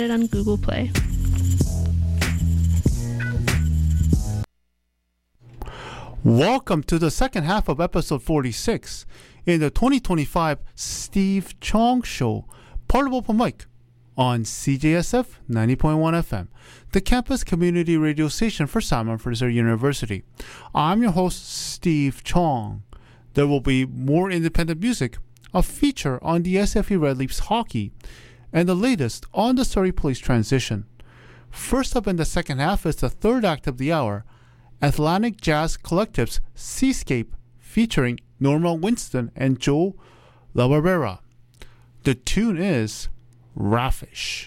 on Google Play. Welcome to the second half of episode 46 in the 2025 Steve Chong Show, part of Open Mic on CJSF 90.1 FM, the campus community radio station for Simon Fraser University. I'm your host, Steve Chong. There will be more independent music, a feature on the SFE Red Leafs hockey, and the latest on the Surrey Police transition. First up in the second half is the third act of the hour, Atlantic Jazz Collective's Seascape, featuring Norma Winston and Joe LaBarbera. The tune is Raffish.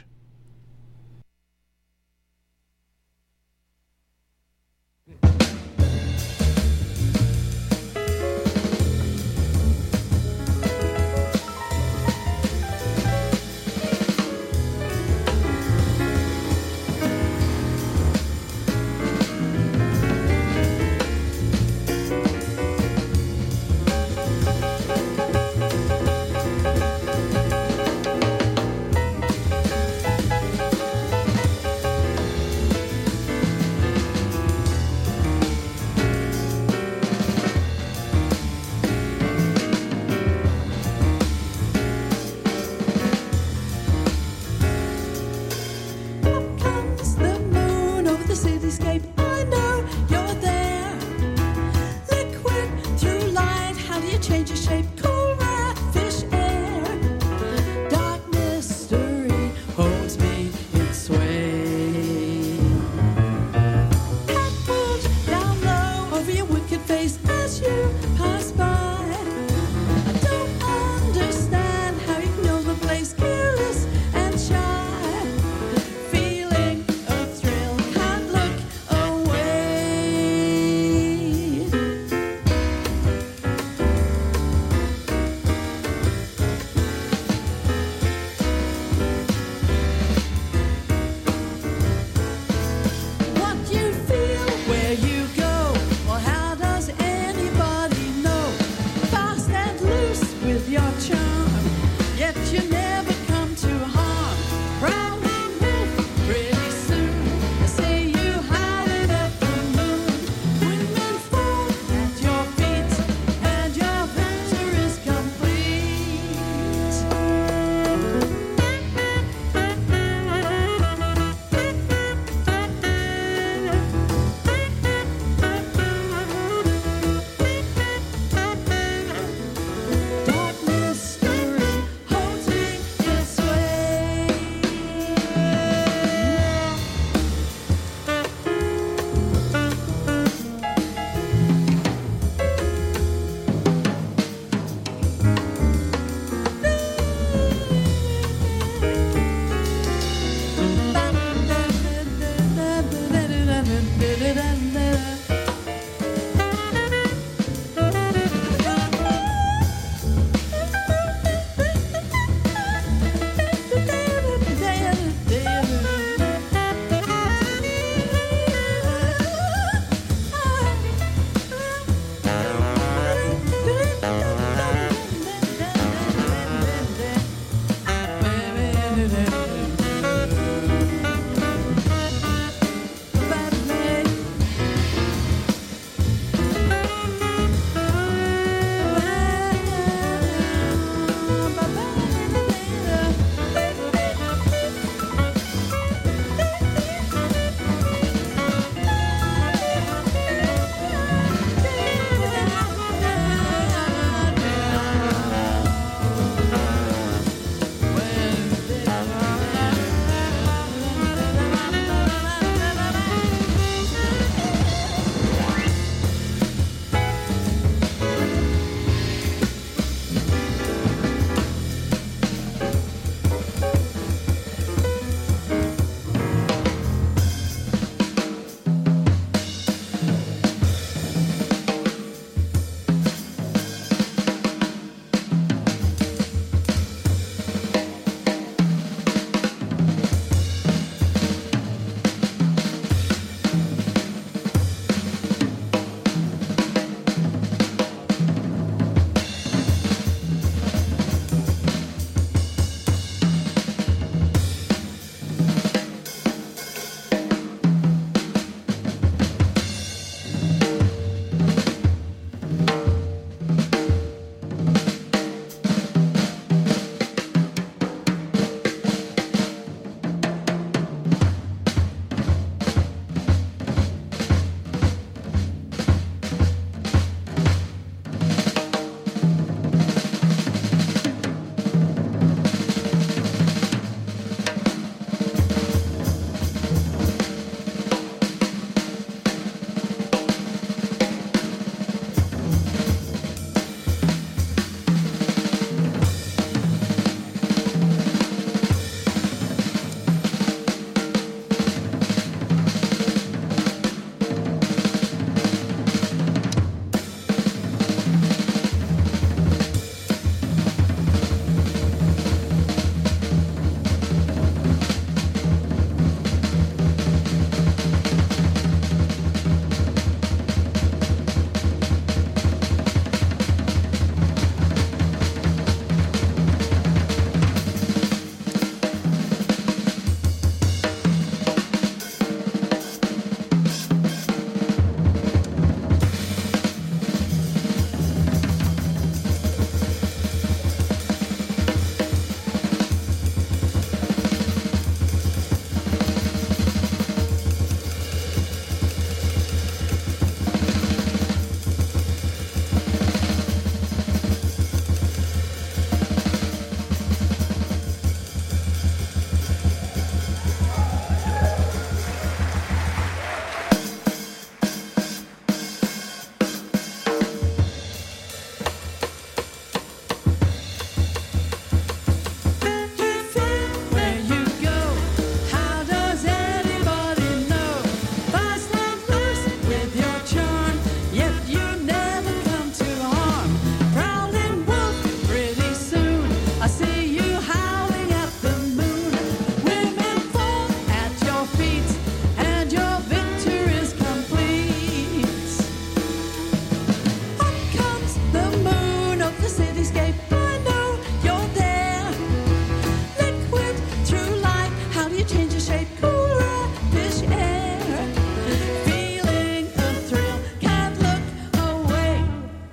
you change your shape, cooler this air. Feeling a thrill, can't look away.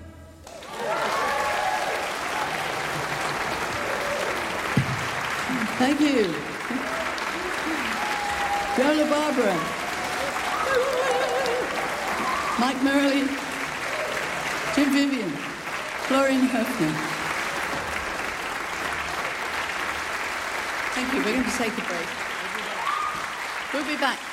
Thank you. Jola Barbara. Mike Merrily. Jim Vivian. Florian Höfner. Thank you. We're going to take a break. We'll be back.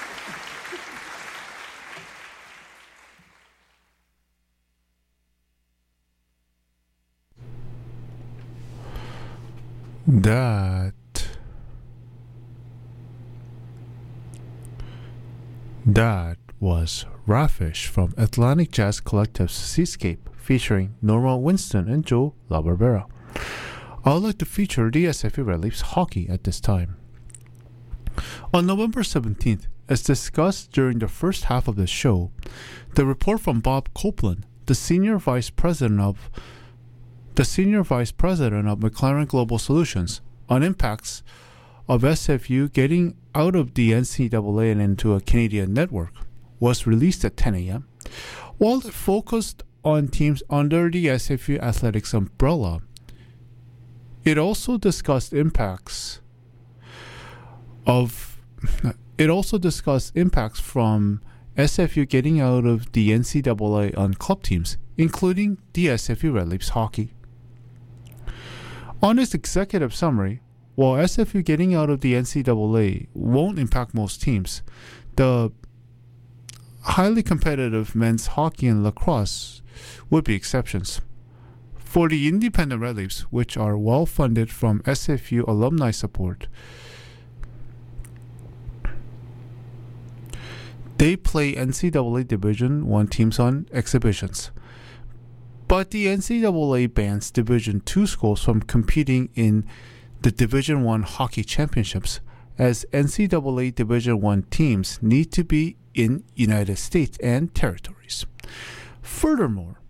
That was Raffish from Atlantic Jazz Collective's Seascape, featuring Norma Winston and Joe LaBarbera. I would like to feature the SFU Red Leafs hockey at this time. On November 17th, as discussed during the first half of the show, the report from Bob Copeland, the senior vice president of McLaren Global Solutions, on impacts of SFU getting out of the NCAA and into a Canadian network, was released at 10 a.m. While it focused on teams under the SFU Athletics umbrella, it also discussed impacts from SFU getting out of the NCAA on club teams, including the SFU Red Leafs hockey. On its executive summary, while SFU getting out of the NCAA won't impact most teams, the highly competitive men's hockey and lacrosse would be exceptions. For the independent Red Leafs, which are well funded from SFU alumni support, they play NCAA Division I teams on exhibitions. But the NCAA bans Division II schools from competing in the Division I hockey championships, as NCAA Division I teams need to be in United States and territories. Furthermore,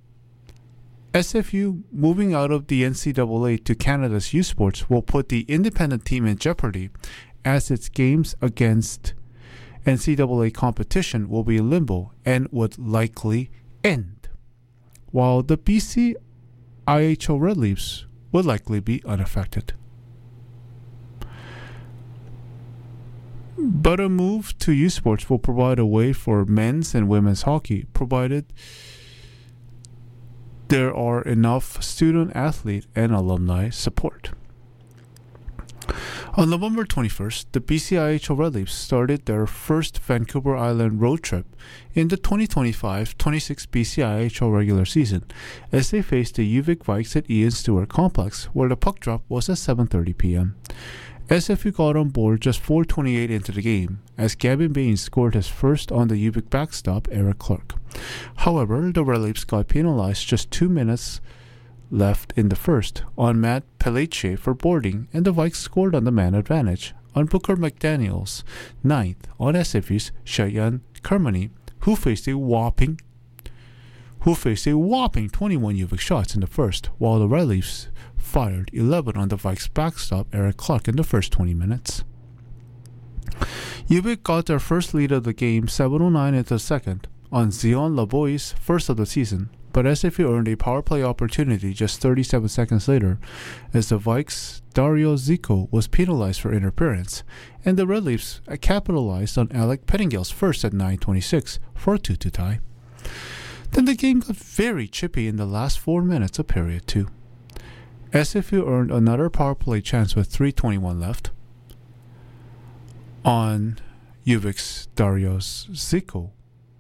SFU moving out of the NCAA to Canada's U Sports will put the independent team in jeopardy, as its games against NCAA competition will be in limbo and would likely end, while the BC IHL Red Leafs would likely be unaffected. But a move to U Sports will provide a way for men's and women's hockey, provided there are enough student athlete and alumni support. On November 21st, the BCIHL Red Leafs started their first Vancouver Island road trip in the 2025-26 BCIHL regular season, as they faced the UVic Vikes at Ian Stewart Complex, where the puck drop was at 7:30 p.m. SFU got on board just 4:28 into the game, as Gavin Baines scored his first on the UVic backstop, Eric Clark. However, the Red Leafs got penalized just 2 minutes left in the first on Matt Pelletier for boarding, and the Vikes scored on the man advantage on Booker McDaniel's ninth on SFU's Shayan Kermani, who faced a whopping 21 UVic shots in the first, while the Red Leafs fired 11 on the Vikes backstop, Eric Clark, in the first 20 minutes. UVic got their first lead of the game 7:09 into the second on Zion Lavoie's first of the season, but SFU earned a power play opportunity just 37 seconds later, as the Vikes' Dario Zico was penalized for interference, and the Red Leafs capitalized on Alec Pettingill's first at 9:26 for a 2-2 tie. Then the game got very chippy in the last 4 minutes of period 2. SFU earned another power play chance with 3:21 left on UVic's Dario Zico.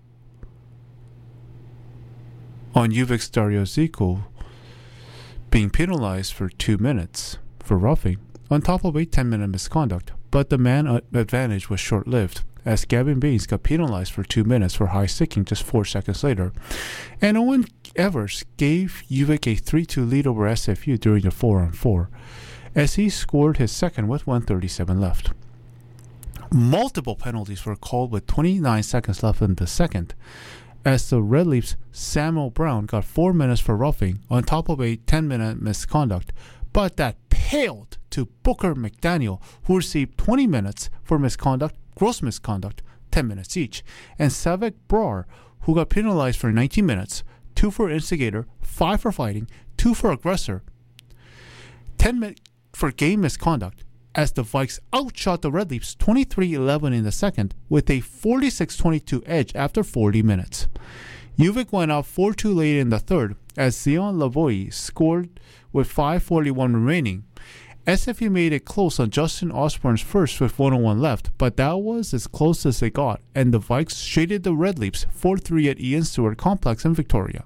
Being penalized for 2 minutes for roughing, on top of a 10-minute misconduct, but the man advantage was short-lived, as Gavin Baines got penalized for 2 minutes for high sticking just 4 seconds later, and Owen Evers gave UVic a 3-2 lead over SFU during the 4-on-4, as he scored his second with 1:37 left. Multiple penalties were called with 29 seconds left in the second, as the Red Leafs' Samuel Brown got 4 minutes for roughing on top of a 10-minute misconduct, but that paled to Booker McDaniel, who received 20 minutes for misconduct, gross misconduct, 10 minutes each, and Savek Brar, who got penalized for 19 minutes, 2 for instigator, 5 for fighting, 2 for aggressor, 10 for game misconduct, as the Vikes outshot the Red Leafs 23-11 in the second with a 46-22 edge after 40 minutes. Uvik went out 4-2 late in the third as Zion Lavoie scored with 5:41 remaining. SFU made it close on Justin Osborne's first with 1:01 left, but that was as close as they got, and the Vikes shaded the Red Leafs 4-3 at Ian Stewart Complex in Victoria.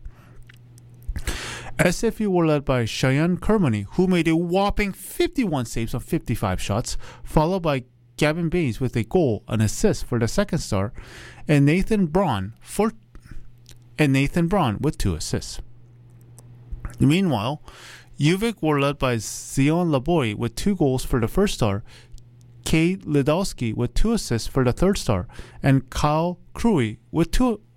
SFU were led by Cheyenne Kermany, who made a whopping 51 saves on 55 shots, followed by Gavin Baines with a goal, an assist for the second star, and Nathan Braun with 2 assists. Meanwhile, Uvik were led by Zion Lavoie with 2 goals for the first star, Cade Lidowski with 2 assists for the third star, and Kyle Crewy with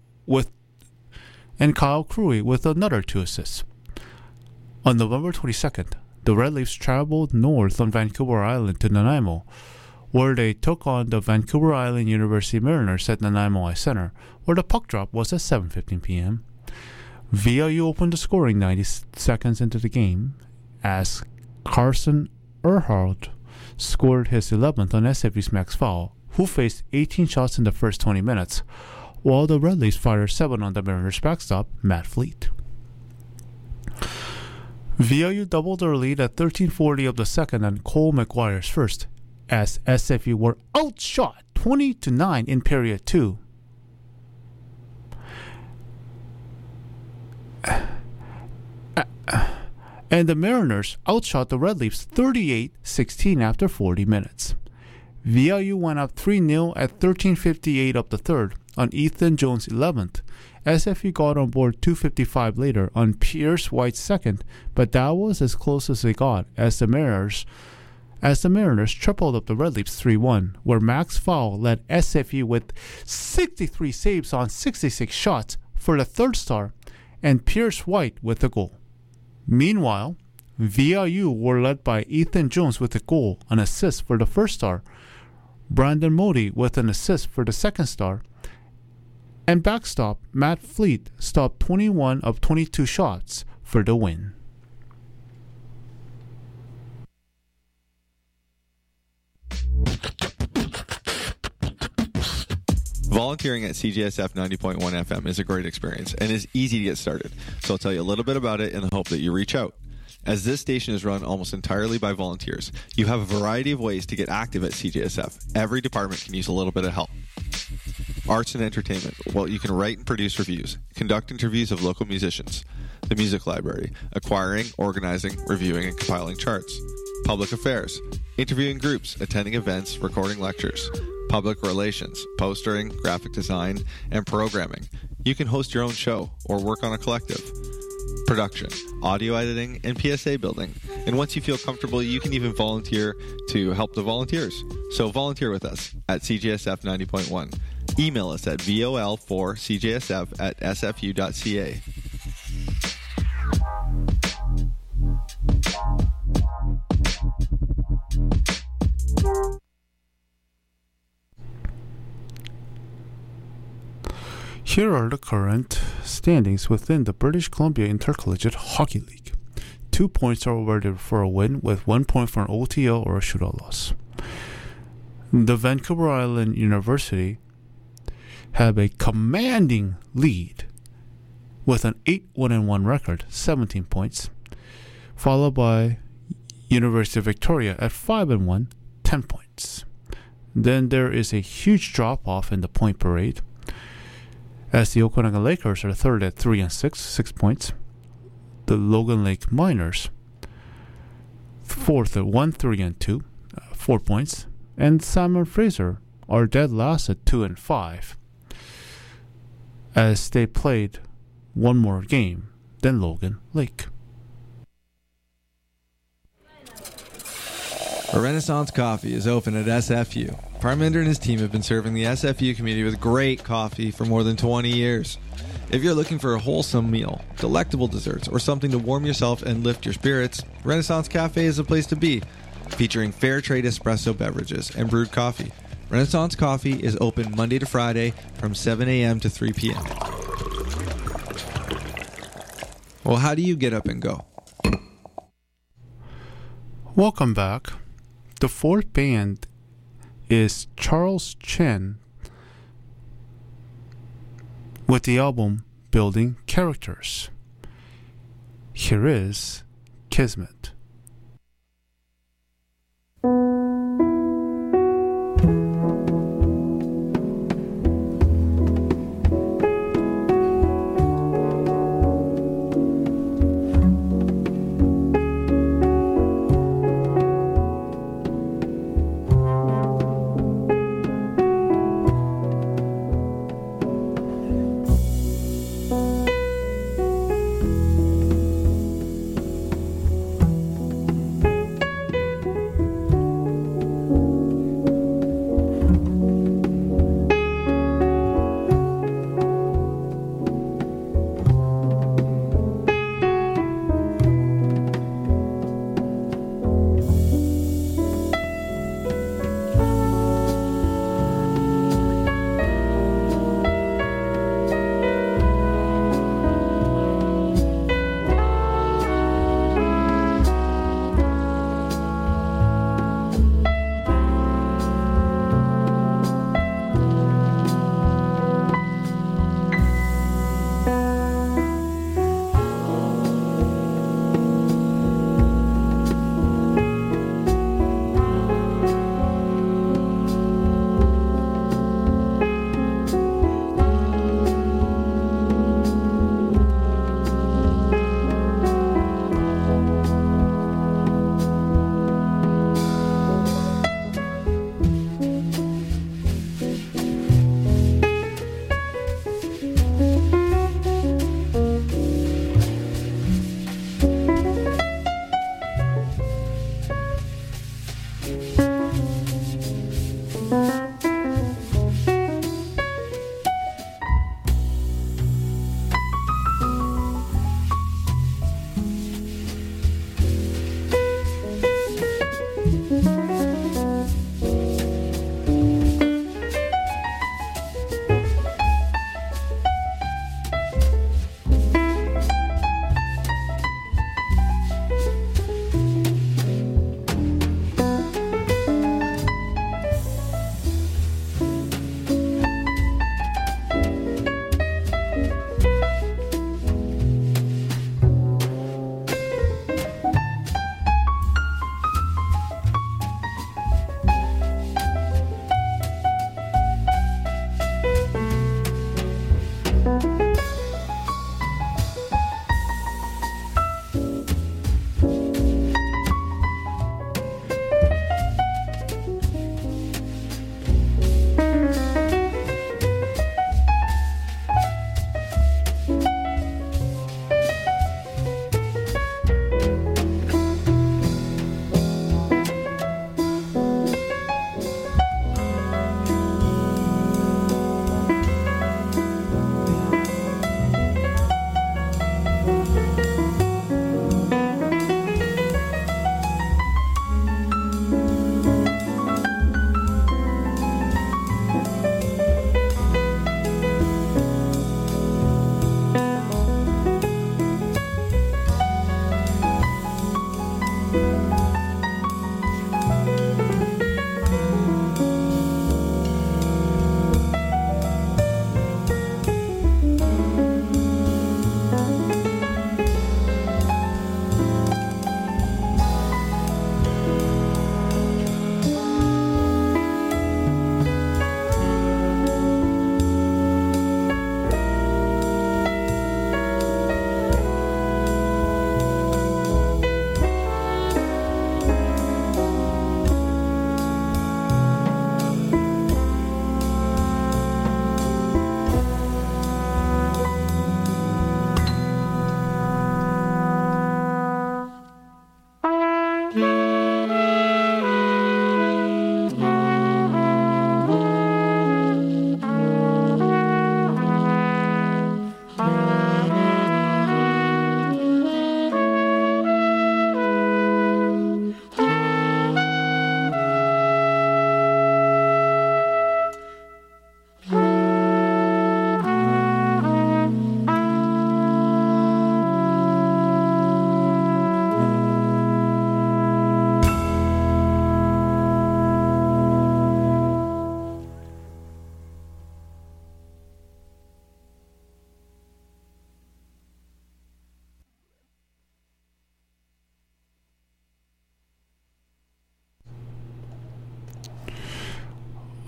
another 2 assists. On November 22nd, the Red Leafs traveled north on Vancouver Island to Nanaimo, where they took on the Vancouver Island University Mariners at Nanaimo Ice Center, where the puck drop was at 7:15 p.m. VIU opened the scoring 90 seconds into the game as Carson Earhart scored his 11th on SFU's Max Foul, who faced 18 shots in the first 20 minutes, while the Red Leafs fired 7 on the Mariners' backstop, Matt Fleet. VIU doubled their lead at 13:40 of the second on Cole McGuire's first, as SFU were outshot 20-9 in period 2. And the Mariners outshot the Red Leafs 38-16 after 40 minutes. VIU went up 3-0 at 13:58 of the third on Ethan Jones' 11th. SFU got on board 2:55 later on Pierce White's second, but that was as close as they got as the Mariners tripled up the Red Leafs 3-1, where Max Foul led SFU with 63 saves on 66 shots for the third star, and Pierce White with a goal. Meanwhile, VIU were led by Ethan Jones with a goal, an assist for the first star, Brandon Modi with an assist for the second star, and backstop Matt Fleet stopped 21 of 22 shots for the win. Volunteering at CJSF 90.1 FM is a great experience and is easy to get started, so I'll tell you a little bit about it in the hope that you reach out. As this station is run almost entirely by volunteers, you have a variety of ways to get active at CJSF. Every department can use a little bit of help. Arts and entertainment. Well, you can write and produce reviews, conduct interviews of local musicians, the music library, acquiring, organizing, reviewing, and compiling charts. Public affairs. Interviewing groups, attending events, recording lectures. Public relations, postering, graphic design, and programming. You can host your own show or work on a collective. Production, audio editing, and PSA building. And once you feel comfortable, you can even volunteer to help the volunteers. So volunteer with us at CJSF 90.1. Email us at vol4cjsf@sfu.ca. Here are the current standings within the British Columbia Intercollegiate Hockey League. 2 points are awarded for a win, with 1 point for an OTL or a shootout loss. The Vancouver Island University have a commanding lead with an 8-1-1 record, 17 points, followed by University of Victoria at 5-1, 10 points. Then there is a huge drop-off in the point parade, as the Okanagan Lakers are third at 3-6, 6 points. The Logan Lake Miners fourth at 1-3-2, 4 points. And Salmon Fraser are dead last at 2-5, as they played one more game than Logan Lake. A Renaissance Coffee is open at SFU. Parminder and his team have been serving the SFU community with great coffee for more than 20 years. If you're looking for a wholesome meal, delectable desserts, or something to warm yourself and lift your spirits, Renaissance Cafe is the place to be. Featuring fair trade espresso beverages and brewed coffee, Renaissance Coffee is open Monday to Friday from 7 a.m. to 3 p.m. Well, how do you get up and go? Welcome back. The fourth band is Charles Chen with the album Building Characters. Here is Kismet.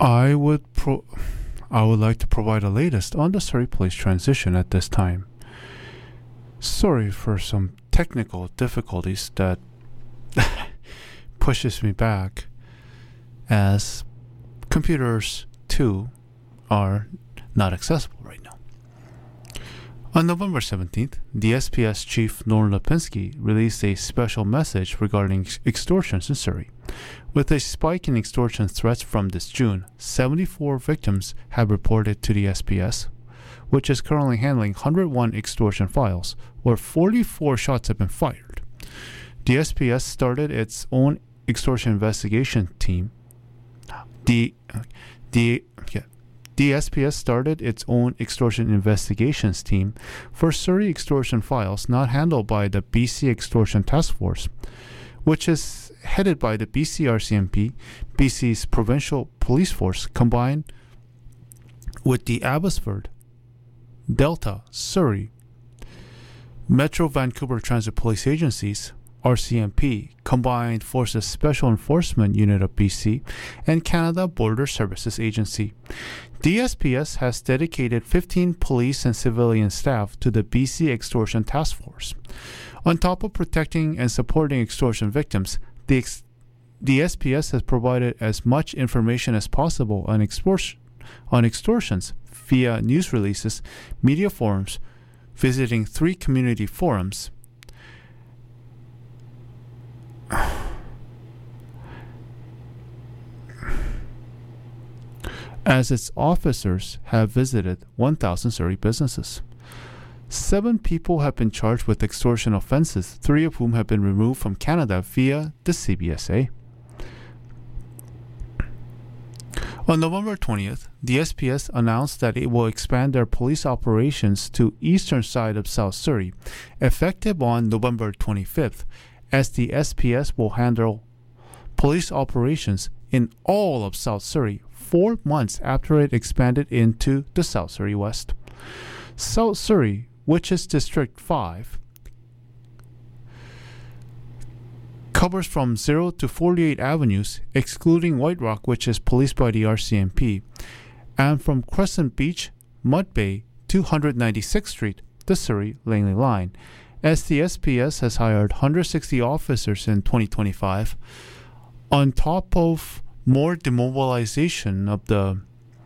I would I would like to provide the latest on the Surrey Police transition at this time. Sorry for some technical difficulties that pushes me back, as computers too are not accessible right now. On November 17th, the SPS chief Norm Lipinski released a special message regarding extortions in Surrey. With a spike in extortion threats from this June, 74 victims have reported to the SPS, which is currently handling 101 extortion files, where 44 shots have been fired. The SPS started its own extortion investigation team. The SPS started its own extortion investigations team for Surrey extortion files not handled by the BC Extortion Task Force, which is headed by the BC RCMP, BC's provincial police force, combined with the Abbotsford, Delta, Surrey, Metro Vancouver Transit Police Agencies, RCMP, Combined Forces Special Enforcement Unit of BC, and Canada Border Services Agency. DSPS has dedicated 15 police and civilian staff to the BC Extortion Task Force. On top of protecting and supporting extortion victims, the SPS has provided as much information as possible on extortions via news releases, media forums, visiting 3 community forums, as its officers have visited 1,000 Surrey businesses. 7 people have been charged with extortion offenses, 3 of whom have been removed from Canada via the CBSA. On November 20th, the SPS announced that it will expand their police operations to eastern side of South Surrey, effective on November 25th, as the SPS will handle police operations in all of South Surrey 4 months after it expanded into the South Surrey West. South Surrey, which is District 5, covers from 0 to 48 avenues, excluding White Rock, which is policed by the RCMP, and from Crescent Beach, Mud Bay to 196th Street, the Surrey-Langley line, as the SPS has hired 160 officers in 2025, on top of more demobilization of the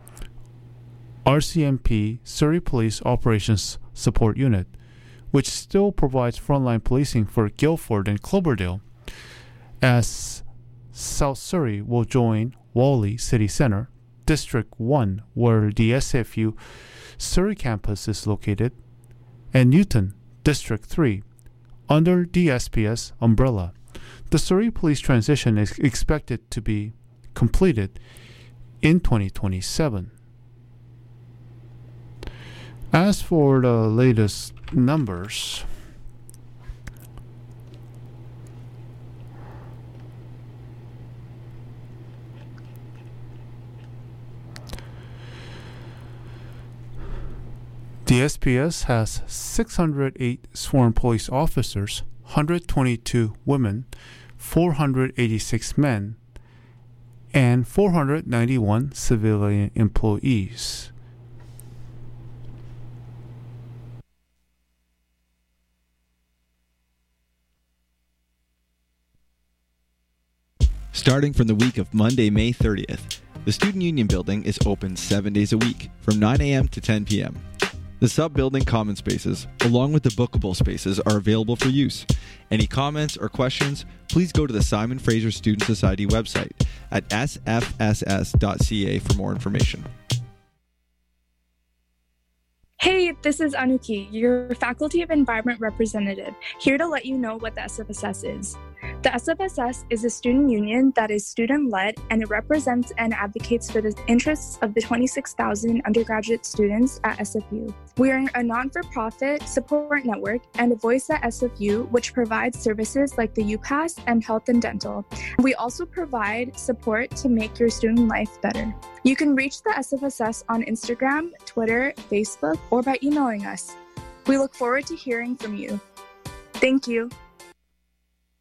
RCMP Surrey Police Operations Support Unit, which still provides frontline policing for Guildford and Cloverdale, as South Surrey will join Whalley City Centre, District 1, where the SFU Surrey campus is located, and Newton, District 3, under the SPS umbrella. The Surrey Police transition is expected to be completed in 2027. As for the latest numbers, the SPS has 608 sworn police officers, 122 women, 486 men, and 491 civilian employees. Starting from the week of Monday, May 30th, the Student Union Building is open 7 days a week, from 9 a.m. to 10 p.m. The sub-building common spaces, along with the bookable spaces, are available for use. Any comments or questions, please go to the Simon Fraser Student Society website at sfss.ca for more information. Hey, this is Anuki, your Faculty of Environment representative, here to let you know what the SFSS is. The SFSS is a student union that is student-led, and it represents and advocates for the interests of the 26,000 undergraduate students at SFU. We are a non-for-profit support network and a voice at SFU, which provides services like the UPass and health and dental. We also provide support to make your student life better. You can reach the SFSS on Instagram, Twitter, Facebook, or by emailing us. We look forward to hearing from you. Thank you.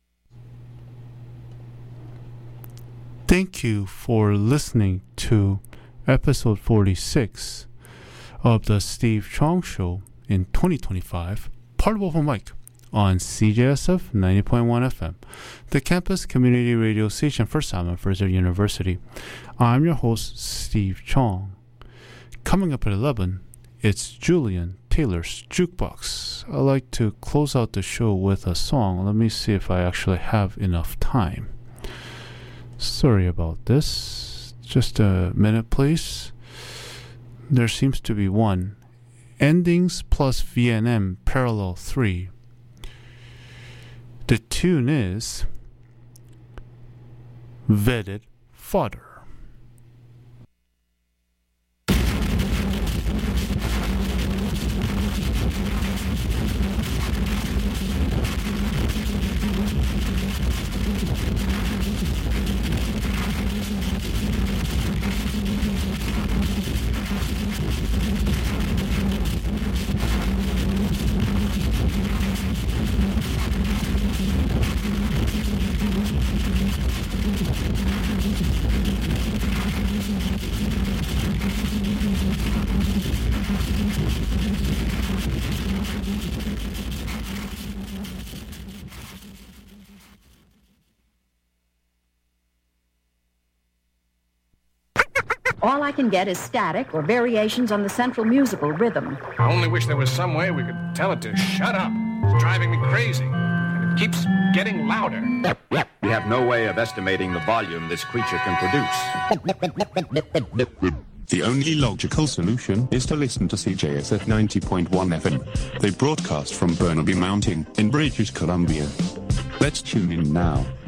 Thank you for listening to episode 46 of the Steve Chong Show in 2025, part of Open Mic on CJSF 90.1 FM, the campus community radio station for Simon Fraser University. I'm your host, Steve Chong. Coming up at 11, it's Julian Taylor's Jukebox. I like to close out the show with a song. Let me see if I actually have enough time. Sorry about this. Just a minute, please. There seems to be one. Endings plus VNM parallel 3. The tune is Vetted Fodder. All I can get is static or variations on the central musical rhythm. I only wish there was some way we could tell it to shut up. It's driving me crazy. And it keeps getting louder. We have no way of estimating the volume this creature can produce. The only logical solution is to listen to CJSF 90.1 FM. They broadcast from Burnaby Mountain in British Columbia. Let's tune in now.